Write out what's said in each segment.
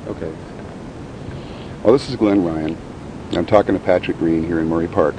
Okay. Well, this is Glenn Ryan. I'm talking to Patrick Green here in Murray Park.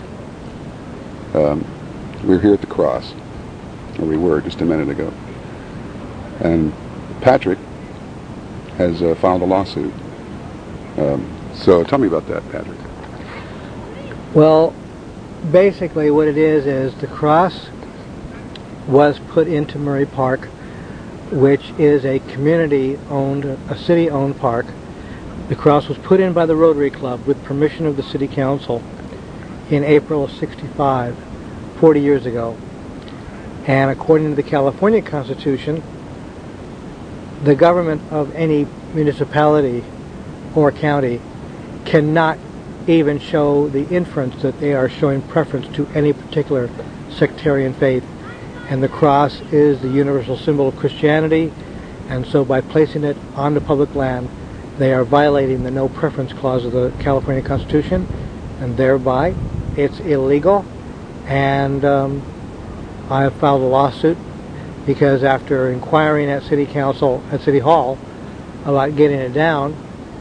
We're here at the Cross, or we were just a minute ago. And Patrick has filed a lawsuit. So tell me about that, Patrick. Well, basically what it is the Cross was put into Murray Park, which is a community-owned, a city-owned park. The Cross was put in by the Rotary Club with permission of the City Council in April of '65, 40 years ago. And according to the California Constitution, the government of any municipality or county cannot even show the inference that they are showing preference to any particular sectarian faith. And the Cross is the universal symbol of Christianity, and so by placing it on the public land, they are violating the no preference clause of the California Constitution, and thereby it's illegal. And I have filed a lawsuit because after inquiring at City Council, at City Hall, about getting it down,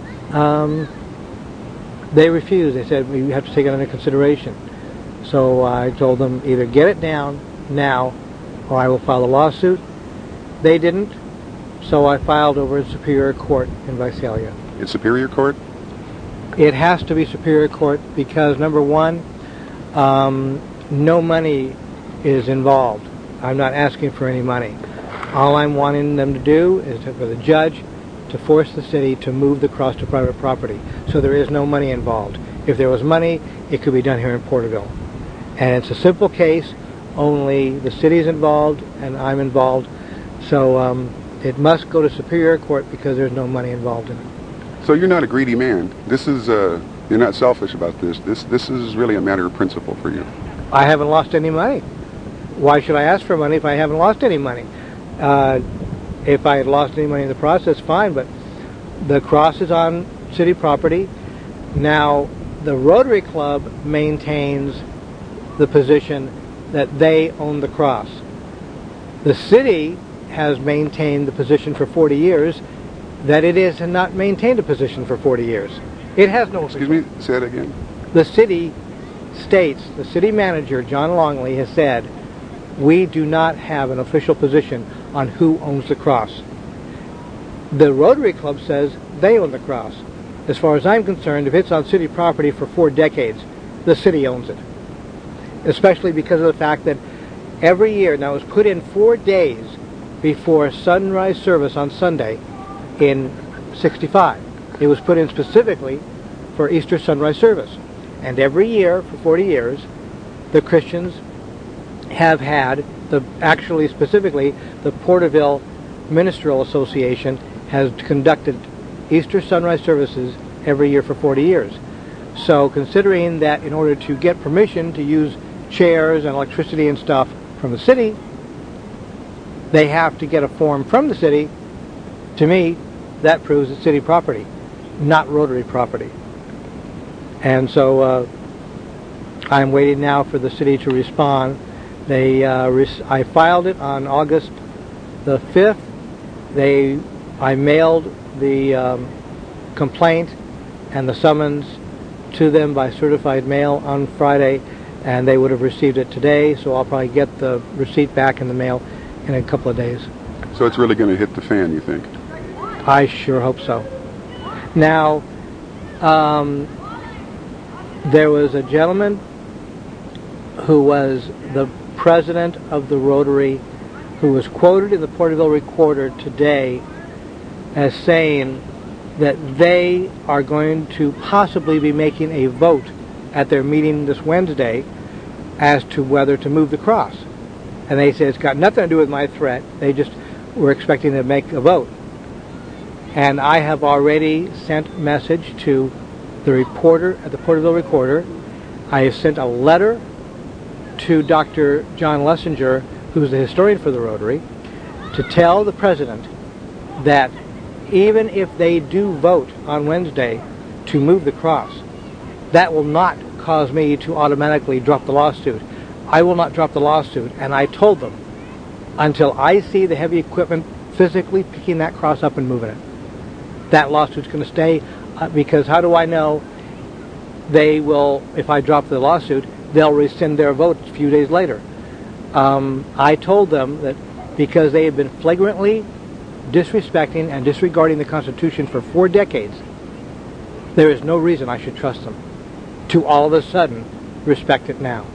they refused. They said, we have to take it under consideration. So I told them, either get it down now or I will file a lawsuit. They didn't, so I filed over in Superior Court in Visalia. In Superior Court? It has to be Superior Court because, number one, no money is involved. I'm not asking for any money. All I'm wanting them to do is for the judge to force the city to move the Cross to private property. So there is no money involved. If there was money, it could be done here in Porterville. And it's a simple case. Only the city is involved and I'm involved. So it must go to Superior Court because there's no money involved in it. So you're not a greedy man. This is, you're not selfish about this. This is really a matter of principle for you. I haven't lost any money. Why should I ask for money if I haven't lost any money? If I had lost any money in the process, fine, but the Cross is on city property. Now, the Rotary Club maintains the position that they own the Cross. The city has maintained the position for 40 years that it has not maintained a position for 40 years. It has no... Excuse me, say that again. The city states, the city manager, John Longley, has said, we do not have an official position on who owns the Cross. The Rotary Club says they own the Cross. As far as I'm concerned, if it's on city property for 4 decades, the city owns it. Especially because of the fact that every year, now it was put in 4 days before sunrise service on Sunday in '65. It was put in specifically for Easter sunrise service. And every year, for 40 years, the Christians have had, actually specifically, the Porterville Ministerial Association has conducted Easter sunrise services every year for 40 years. So considering that in order to get permission to use chairs and electricity and stuff from the city, they have to get a form from the city. To me, that proves it's city property, not Rotary property. And so I'm waiting now for the city to respond. I filed it on August the 5th. I mailed the complaint and the summons to them by certified mail on Friday, and they would have received it today, so I'll probably get the receipt back in the mail in a couple of days. So it's really going to hit the fan, you think? I sure hope so. Now, there was a gentleman who was the president of the Rotary who was quoted in the Porterville Recorder today as saying that they are going to possibly be making a vote at their meeting this Wednesday as to whether to move the Cross. And they said it's got nothing to do with my threat. They just were expecting to make a vote. And I have already sent a message to the reporter at the Porterville Recorder. I have sent a letter to Dr. John Lessinger, who's the historian for the Rotary, to tell the president that even if they do vote on Wednesday to move the Cross, that will not cause me to automatically drop the lawsuit. I will not drop the lawsuit, and I told them, until I see the heavy equipment physically picking that cross up and moving it, that lawsuit's going to stay, because how do I know they will, if I drop the lawsuit, they'll rescind their vote a few days later? I told them that because they have been flagrantly disrespecting and disregarding the Constitution for 4 decades, there is no reason I should trust them to all of a sudden respect it now.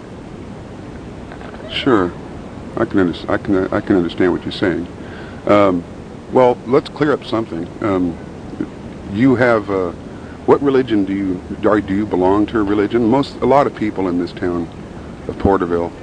Sure, I can understand what you're saying. Well, let's clear up something. You have what religion do you belong to? A religion? A lot of people in this town of Porterville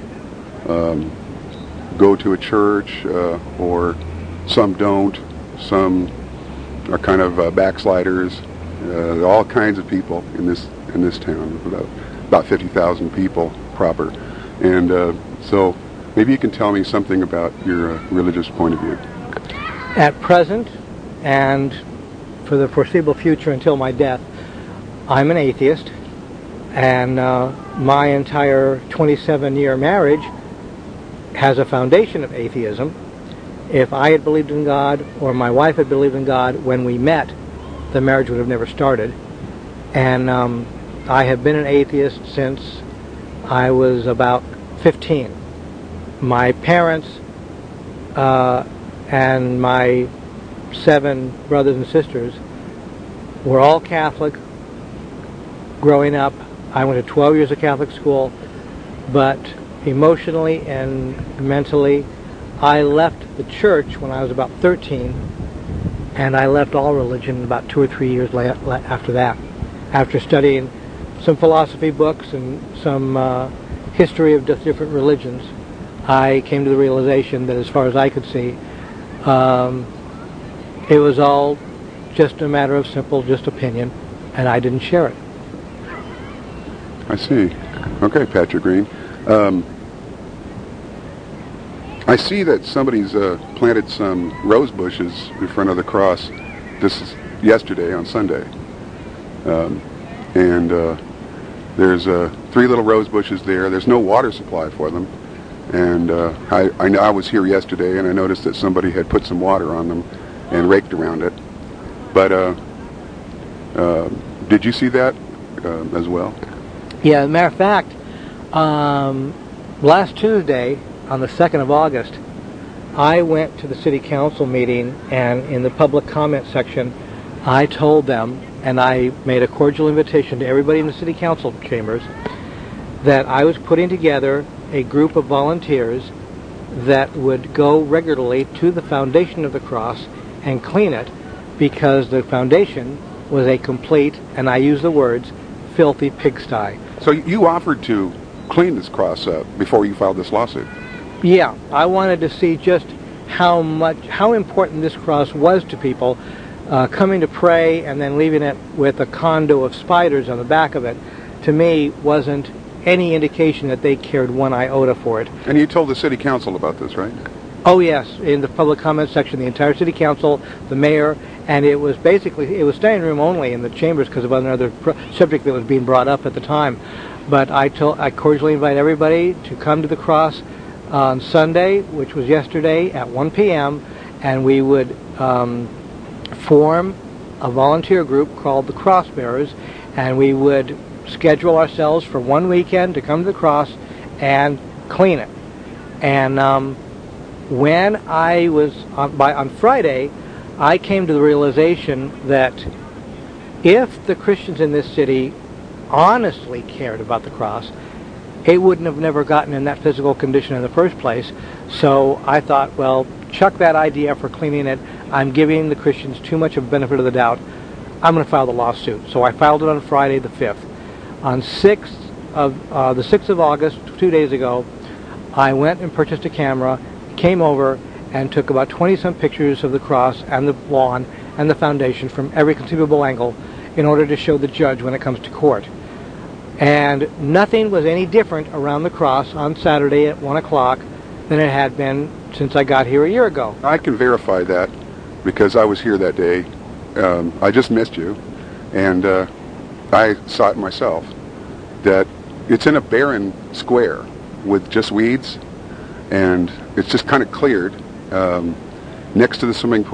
go to a church, or some don't. Some are kind of backsliders. All kinds of people in this town, about 50,000 people proper, and so maybe you can tell me something about your religious point of view. At present, and for the foreseeable future until my death, I'm an atheist, and my entire 27-year marriage has a foundation of atheism. If I had believed in God, or my wife had believed in God when we met, the marriage would have never started. And I have been an atheist since I was about 15. My parents and my 7 brothers and sisters were all Catholic growing up. I went to 12 years of Catholic school, but emotionally and mentally, I left the church when I was about 13, and I left all religion about 2 or 3 years after that. After studying some philosophy books and some history of different religions, I came to the realization that as far as I could see, it was all just a matter of simple, just opinion, and I didn't share it. I see. Okay, Patrick Green. I see that somebody's planted some rose bushes in front of the cross. This is yesterday on Sunday. And there's 3 little rose bushes there. There's no water supply for them. And I was here yesterday, and I noticed that somebody had put some water on them and raked around it. But did you see that as well? Yeah, as a matter of fact, last Tuesday, on the 2nd of August, I went to the city council meeting, and in the public comment section, I told them, and I made a cordial invitation to everybody in the city council chambers, that I was putting together a group of volunteers that would go regularly to the foundation of the cross and clean it, because the foundation was a complete, and I use the words, filthy pigsty. So you offered to clean this cross up before you filed this lawsuit? Yeah, I wanted to see just how important this cross was to people, coming to pray and then leaving it with a condo of spiders on the back of it. To me, wasn't any indication that they cared one iota for it. And you told the city council about this, right? Oh yes, in the public comment section, the entire city council, the mayor, and it was standing room only in the chambers because of another subject that was being brought up at the time. But I cordially invite everybody to come to the cross on Sunday, which was yesterday, at 1 p.m., and we would form a volunteer group called the Cross Bearers, and we would schedule ourselves for one weekend to come to the cross and clean it. And when I was on Friday, I came to the realization that if the Christians in this city honestly cared about the cross, it wouldn't have never gotten in that physical condition in the first place. So I thought, well, chuck that idea for cleaning it. I'm giving the Christians too much of a benefit of the doubt. I'm going to file the lawsuit. So I filed it on Friday the 5th. On the 6th of August, 2 days ago, I went and purchased a camera, came over, and took about 20-some pictures of the cross and the lawn and the foundation from every conceivable angle in order to show the judge when it comes to court. And nothing was any different around the cross on Saturday at 1 o'clock than it had been since I got here a year ago. I can verify that because I was here that day. I just missed you, and I saw it myself, that it's in a barren square with just weeds, and it's just kind of cleared next to the swimming pool,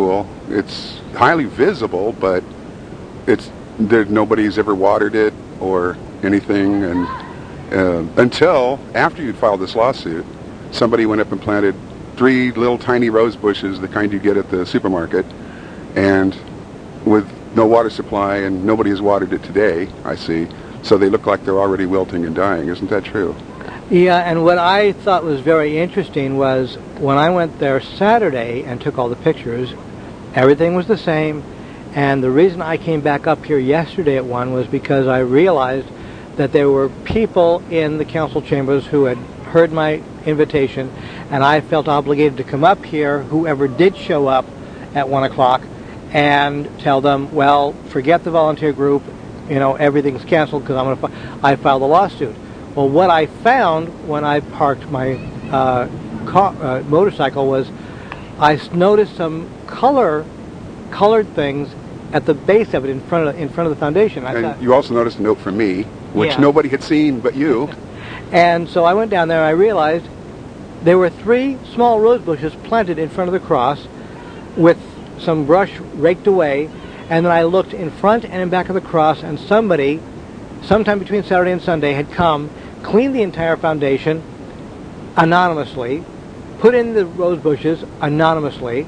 it's highly visible, but nobody's ever watered it or anything, and until after you'd filed this lawsuit, somebody went up and planted 3 little tiny rose bushes, the kind you get at the supermarket, and with no water supply, and nobody has watered it today, I see. So they look like they're already wilting and dying. Isn't that true? Yeah, and what I thought was very interesting was when I went there Saturday and took all the pictures, everything was the same. And the reason I came back up here yesterday at 1 was because I realized that there were people in the council chambers who had heard my invitation, and I felt obligated to come up here, whoever did show up at 1 o'clock, and tell them, well, forget the volunteer group, everything's canceled because I filed a lawsuit. Well, what I found when I parked my motorcycle was I noticed some colored things at the base of it in front of the foundation. And you also noticed a note from me, which Yeah. nobody had seen but you. And so I went down there and I realized there were 3 small rose bushes planted in front of the cross with some brush raked away, and then I looked in front and in back of the cross, and somebody, sometime between Saturday and Sunday, had come, cleaned the entire foundation anonymously, put in the rose bushes anonymously,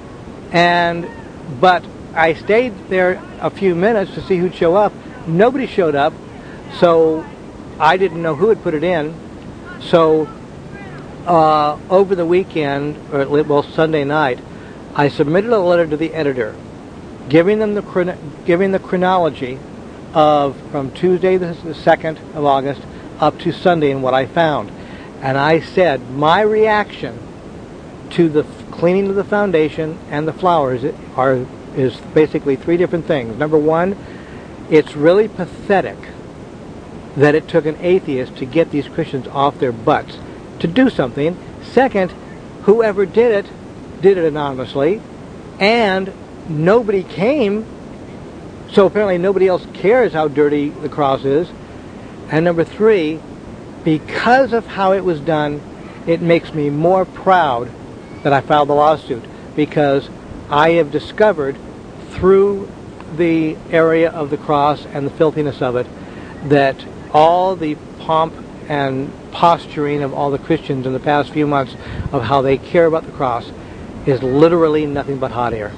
but I stayed there a few minutes to see who'd show up. Nobody showed up, so I didn't know who had put it in. So over the weekend, or Sunday night, I submitted a letter to the editor, giving the chronology of from Tuesday the 2nd of August up to Sunday and what I found. And I said my reaction to the cleaning of the foundation and the flowers is basically 3 different things. Number 1, it's really pathetic that it took an atheist to get these Christians off their butts to do something. Second, whoever did it anonymously, and nobody came, so apparently nobody else cares how dirty the cross is. And number 3, because of how it was done, it makes me more proud that I filed the lawsuit, because I have discovered through the area of the cross and the filthiness of it that all the pomp and posturing of all the Christians in the past few months of how they care about the cross is literally nothing but hot air.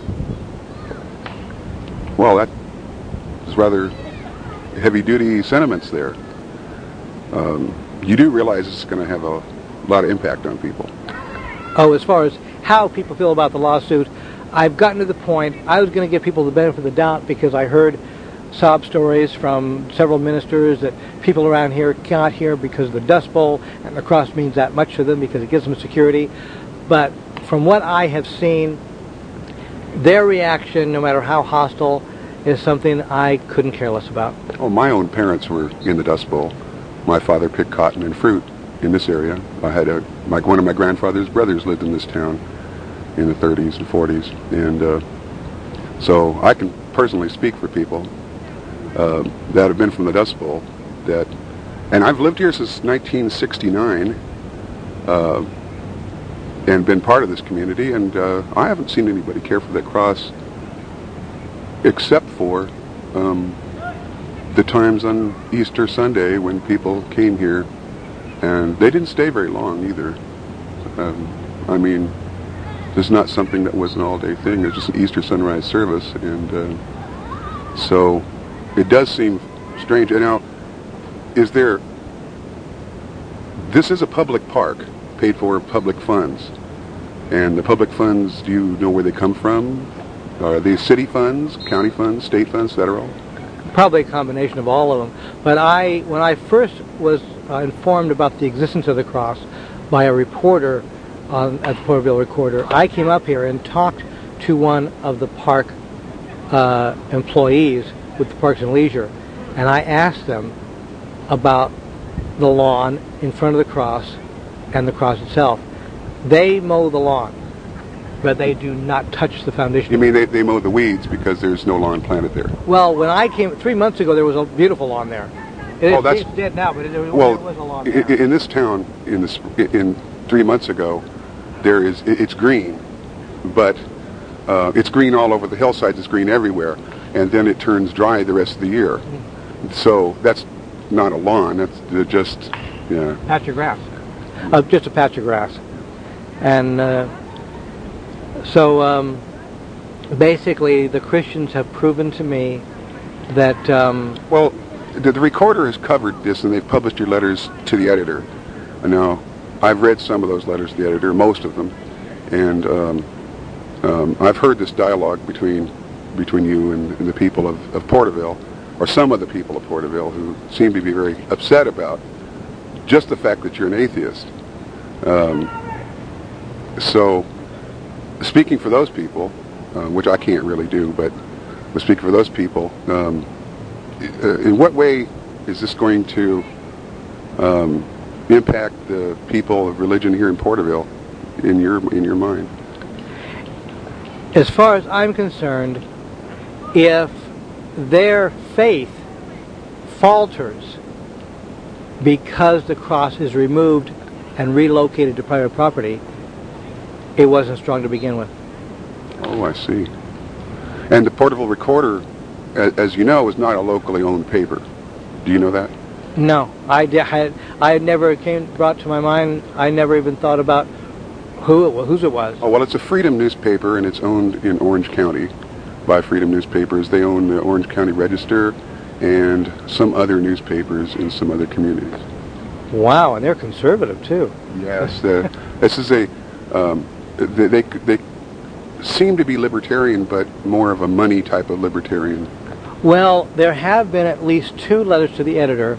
Well, that is rather heavy-duty sentiments there. You do realize it's going to have a lot of impact on people. Oh, as far as how people feel about the lawsuit, I've gotten to the point, I was going to give people the benefit of the doubt because I heard sob stories from several ministers that people around here cannot hear because of the Dust Bowl, and the cross means that much to them because it gives them security. But from what I have seen, their reaction, no matter how hostile, is something I couldn't care less about. Oh, my own parents were in the Dust Bowl. My father picked cotton and fruit in this area. I had one of my grandfather's brothers lived in this town in the 30s and 40s, and so I can personally speak for people that have been from the Dust Bowl. And I've lived here since 1969 and been part of this community, and I haven't seen anybody care for that cross except for the times on Easter Sunday when people came here, and they didn't stay very long either. I mean, it's not something that was an all-day thing. It was just an Easter sunrise service, and so it does seem strange. And now, this is a public park, paid for public funds, and the public funds, do you know where they come from? Are they city funds, county funds, state funds, federal? Probably a combination of all of them. But when I first was informed about the existence of the cross by a reporter at the Porterville Recorder, I came up here and talked to one of the park employees with the Parks and Leisure, and I asked them about the lawn in front of the cross and the cross itself. They mow the lawn, but they do not touch the foundation. You mean they mow the weeds because there's no lawn planted there? Well, when I came 3 months ago, there was a beautiful lawn there. It's dead now, but there was a lawn there. In this town, in 3 months ago, it's green, but it's green all over the hillsides. It's green everywhere, and then it turns dry the rest of the year. So that's not a lawn. That's just patch of grass. Just a patch of grass. And so basically, the Christians have proven to me that well, the Recorder has covered this, and they've published your letters to the editor. Now, I've read some of those letters to the editor, most of them, and I've heard this dialogue between you and the people of Porterville, or some of the people of Porterville, who seem to be very upset about just the fact that you're an atheist. So, speaking for those people, which I can't really do, but speaking for those people, in what way is this going to impact the people of religion here in Porterville, in your mind? As far as I'm concerned, if their faith falters because the cross is removed and relocated to private property, it wasn't strong to begin with. Oh, I see. And the Porterville Recorder, as you know, is not a locally owned paper. Do you know that? No, I never brought to my mind. I never even thought about whose it was. Oh, well, it's a Freedom newspaper, and it's owned in Orange County by Freedom Newspapers. They own the Orange County Register and some other newspapers in some other communities. Wow, and they're conservative too. Yes, this is a they seem to be libertarian, but more of a money type of libertarian. Well, there have been at least 2 letters to the editor,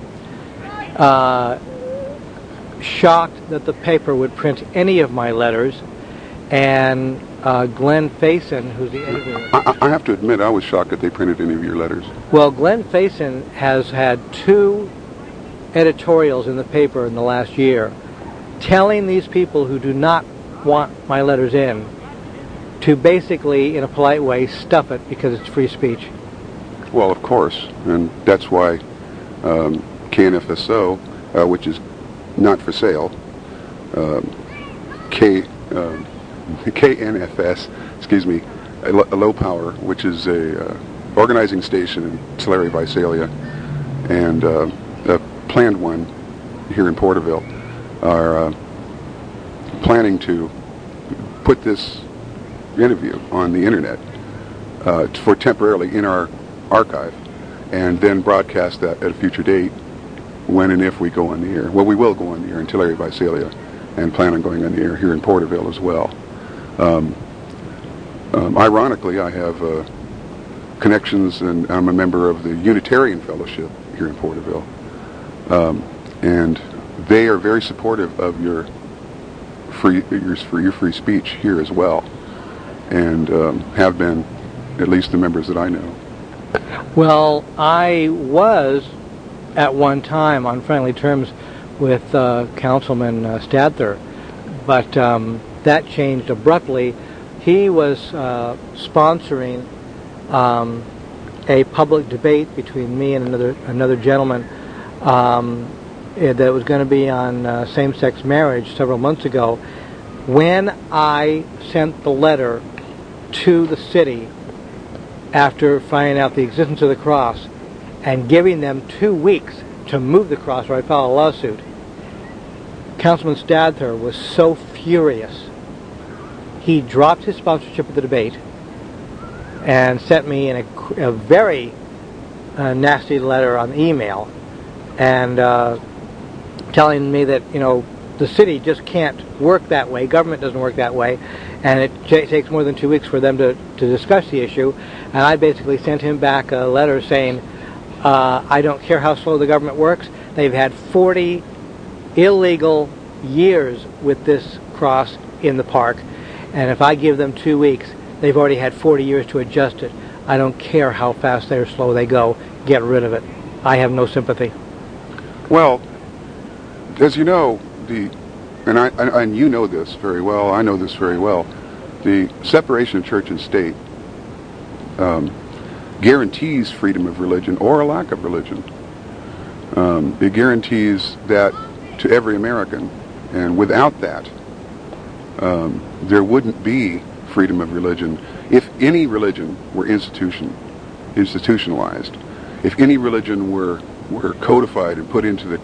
shocked that the paper would print any of my letters, and Glenn Faison, who's the editor. I have to admit, I was shocked that they printed any of your letters. Well, Glenn Faison has had 2 editorials in the paper in the last year telling these people who do not want my letters in to basically, in a polite way, stuff it because it's free speech. Well, of course, and that's why KNFSO, which is not for sale, KNFS, excuse me, a Low Power, which is a organizing station in Tulare, Visalia, and a planned one here in Porterville, are planning to put this interview on the internet for temporarily in our archive, and then broadcast that at a future date when and if we go on the air. Well, we will go on the air in Tulare, Visalia, and plan on going on the air here in Porterville as well. Ironically, I have connections, and I'm a member of the Unitarian Fellowship here in Porterville, and they are very supportive of your free speech here as well, and have been, at least the members that I know. Well, I was at one time on friendly terms with Councilman Stadther, but that changed abruptly. He was sponsoring a public debate between me and another gentleman that was going to be on same-sex marriage several months ago. When I sent the letter to the city after finding out the existence of the cross and giving them 2 weeks to move the cross or I'd file a lawsuit, Councilman Stadther was so furious. He dropped his sponsorship of the debate and sent me in a very nasty letter on email, and telling me that, the city just can't work that way, government doesn't work that way, and it takes more than 2 weeks for them to discuss the issue. And I basically sent him back a letter saying, I don't care how slow the government works. They've had 40 illegal years with this cross in the park, and if I give them 2 weeks, they've already had 40 years to adjust it. I don't care how fast or slow they go. Get rid of it. I have no sympathy. Well, as you know, and you know this very well, I know this very well, the separation of church and state guarantees freedom of religion or a lack of religion. It guarantees that to every American, and without that, there wouldn't be freedom of religion. If any religion were institutionalized, if any religion were codified and put into the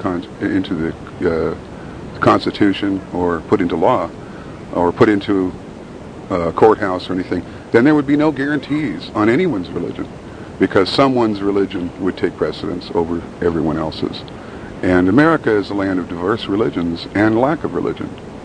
Constitution, or put into law, or put into a courthouse or anything, then there would be no guarantees on anyone's religion, because someone's religion would take precedence over everyone else's. And America is a land of diverse religions and lack of religion.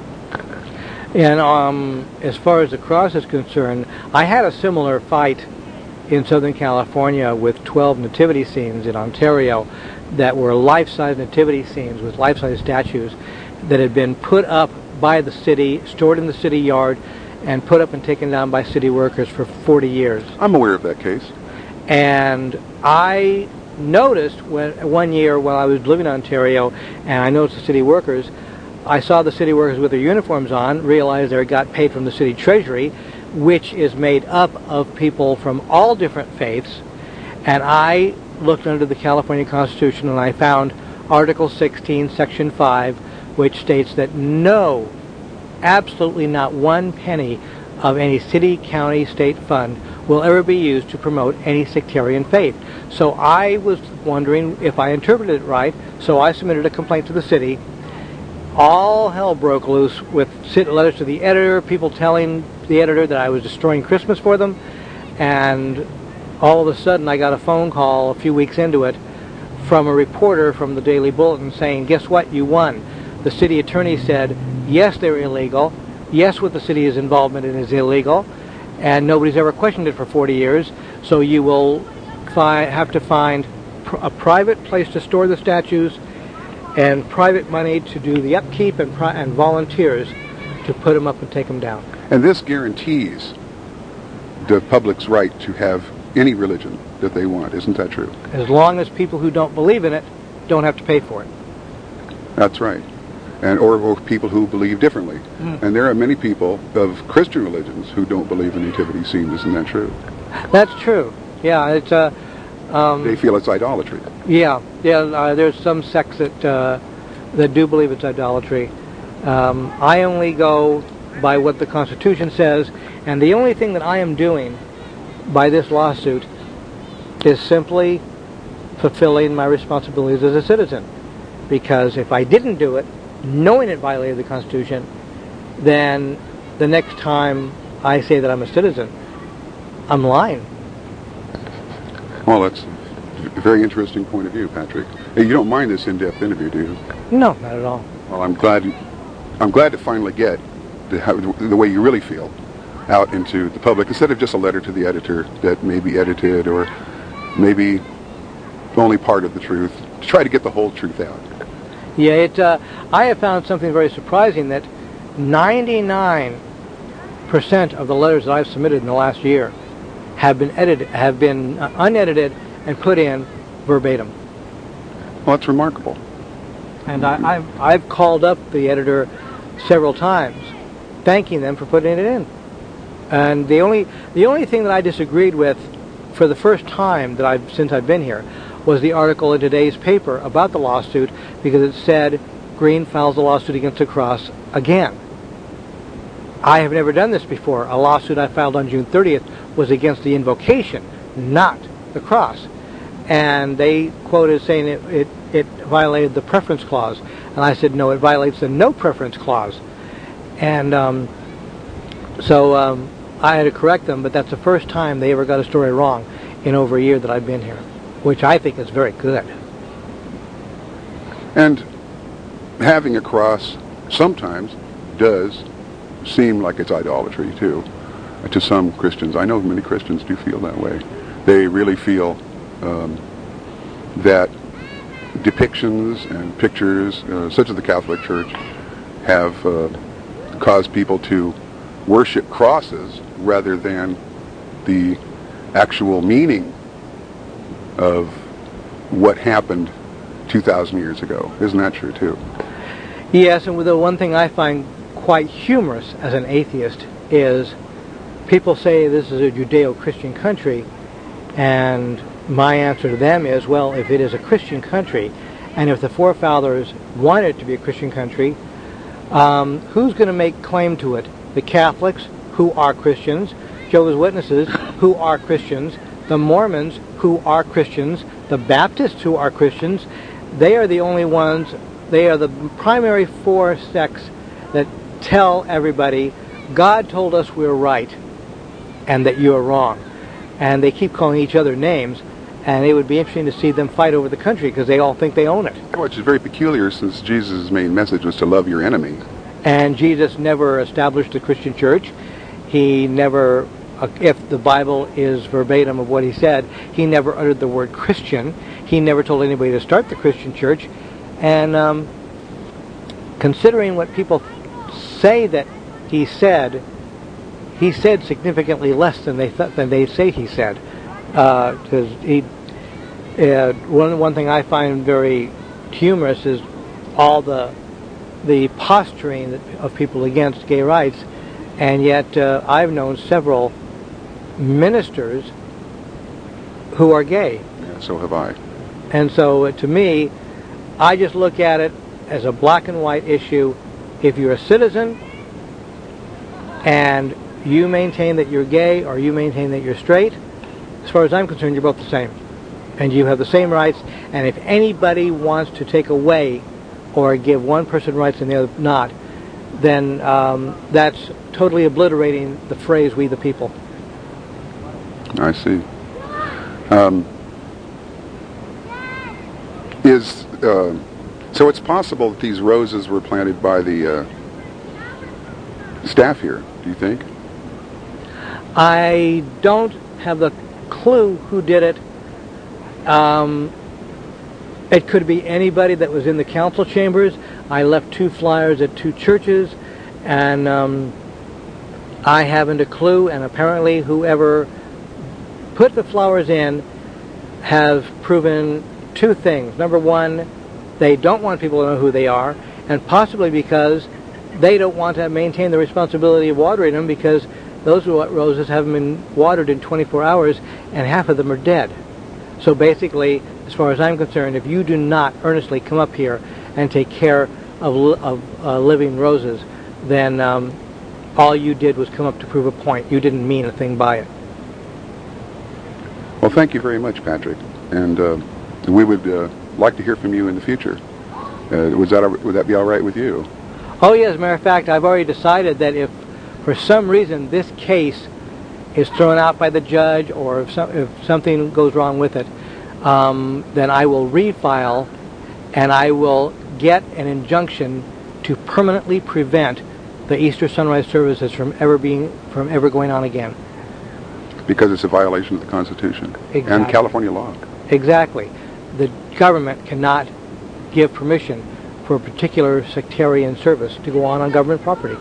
And as far as the cross is concerned, I had a similar fight in Southern California with 12 nativity scenes in Ontario that were life-size nativity scenes with life-size statues that had been put up by the city, stored in the city yard, and put up and taken down by city workers for 40 years. I'm aware of that case. And I noticed one year while I was living in Ontario, and I noticed the city workers, I saw the city workers with their uniforms on, realized they got paid from the city treasury, which is made up of people from all different faiths, and I looked under the California Constitution and I found Article 16, Section 5, which states that no, absolutely not one penny of any city, county, state fund will ever be used to promote any sectarian faith. So I was wondering if I interpreted it right, so I submitted a complaint to the city. All hell broke loose with letters to the editor, people telling the editor that I was destroying Christmas for them, and all of a sudden I got a phone call a few weeks into it from a reporter from the Daily Bulletin saying, guess what, you won. The city attorney said, yes, they're illegal, yes, what the city's involvement in is illegal, and nobody's ever questioned it for 40 years, so you will have to find a private place to store the statues and private money to do the upkeep and volunteers to put them up and take them down. And this guarantees the public's right to have any religion that they want. Isn't that true? As long as people who don't believe in it don't have to pay for it. That's right. And or people who believe differently. And there are many people of Christian religions who don't believe in nativity scenes. Isn't that true? That's true. Yeah, it's they feel it's idolatry. Yeah. There's some sects that do believe it's idolatry. I only go by what the Constitution says, and the only thing that I am doing by this lawsuit is simply fulfilling my responsibilities as a citizen. Because if I didn't do it, knowing it violated the Constitution, then the next time I say that I'm a citizen, I'm lying. Well, that's a very interesting point of view, Patrick. Hey, you don't mind this in-depth interview, do you? No, not at all. Well, I'm glad to finally get the way you really feel out into the public, instead of just a letter to the editor that may be edited or maybe only part of the truth, to try to get the whole truth out. Yeah, I have found something very surprising, that 99% of the letters that I've submitted in the last year have been unedited and put in verbatim. Well, that's remarkable. And I've called up the editor several times, thanking them for putting it in. And the only thing that I disagreed with for the first time since I've been here was the article in today's paper about the lawsuit, because it said Green files a lawsuit against the cross again. I have never done this before. A lawsuit I filed on June 30th was against the invocation, not the cross. And they quoted saying it violated the preference clause. And I said, no, it violates the no preference clause. And so I had to correct them, but that's the first time they ever got a story wrong in over a year that I've been here, which I think is very good. And having a cross sometimes does seem like it's idolatry, too, to some Christians. I know many Christians do feel that way. They really feel that depictions and pictures, such as the Catholic Church, have caused people to worship crosses rather than the actual meaning of what happened 2,000 years ago. Isn't that true, too? Yes, and the one thing I find quite humorous as an atheist is people say this is a Judeo-Christian country, and my answer to them is, well, if it is a Christian country, and if the forefathers wanted it to be a Christian country, who's going to make claim to it? The Catholics, who are Christians, Jehovah's Witnesses, who are Christians, the Mormons, who are Christians, the Baptists, who are Christians. They are the only ones, they are the primary four sects that tell everybody, God told us we're right and that you're wrong. And they keep calling each other names, and it would be interesting to see them fight over the country because they all think they own it. Which is very peculiar, since Jesus' main message was to love your enemy. And Jesus never established a Christian church. He never, if the Bible is verbatim of what he said, he never uttered the word Christian. He never told anybody to start the Christian church. And considering what people say that he said significantly less than they say he said. Because one thing I find very humorous is all the posturing of people against gay rights, and yet I've known several ministers who are gay. Yeah, so have I. And so to me, I just look at it as a black and white issue. If you're a citizen and you maintain that you're gay or you maintain that you're straight, as far as I'm concerned, you're both the same. And you have the same rights, and if anybody wants to take away or give one person rights and the other not, then that's totally obliterating the phrase, we the people. I see. So it's possible that these roses were planted by the staff here, do you think? I don't have the clue who did it. It could be anybody that was in the council chambers. I left 2 flyers at 2 churches, and I haven't a clue, and apparently whoever put the flowers in has proven 2 things. Number one, they don't want people to know who they are, and possibly because they don't want to maintain the responsibility of watering them, because those roses haven't been watered in 24 hours, and half of them are dead. So basically, as far as I'm concerned, if you do not earnestly come up here and take care of living roses, then all you did was come up to prove a point. You didn't mean a thing by it. Well, thank you very much, Patrick. And we would like to hear from you in the future. Would that be all right with you? Oh, yes. As a matter of fact, I've already decided that if for some reason this case is thrown out by the judge, or if something goes wrong with it, then I will refile, and I will get an injunction to permanently prevent the Easter sunrise services from ever going on again. Because it's a violation of the Constitution. Exactly. And California law. Exactly. The government cannot give permission for a particular sectarian service to go on government property.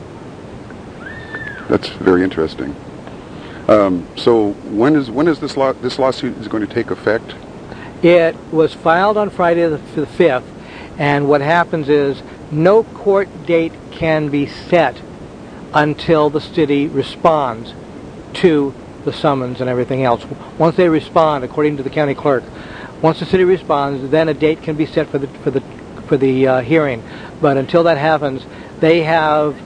That's very interesting. So when is this lawsuit is going to take effect? It was filed on Friday the 5th, and what happens is no court date can be set until the city responds to the summons and everything else. Once they respond, according to the county clerk, once the city responds, then a date can be set for the hearing. But until that happens, they have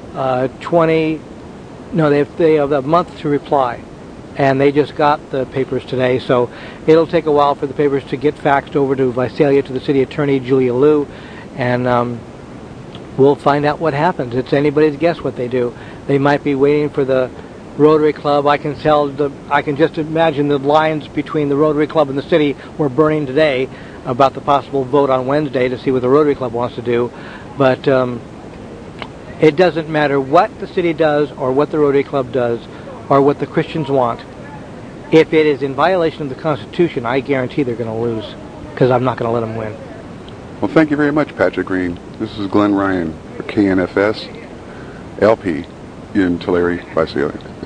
they have a month to reply, and they just got the papers today, so it'll take a while for the papers to get faxed over to Visalia, to the city attorney, Julia Liu, and we'll find out what happens. It's anybody's guess what they do. They might be waiting for the Rotary Club. I can just imagine the lines between the Rotary Club and the city were burning today about the possible vote on Wednesday to see what the Rotary Club wants to do, but it doesn't matter what the city does or what the Rotary Club does or what the Christians want. If it is in violation of the Constitution, I guarantee they're going to lose, because I'm not going to let them win. Well, thank you very much, Patrick Green. This is Glenn Ryan for KNFS LP in Tulare, Visalia.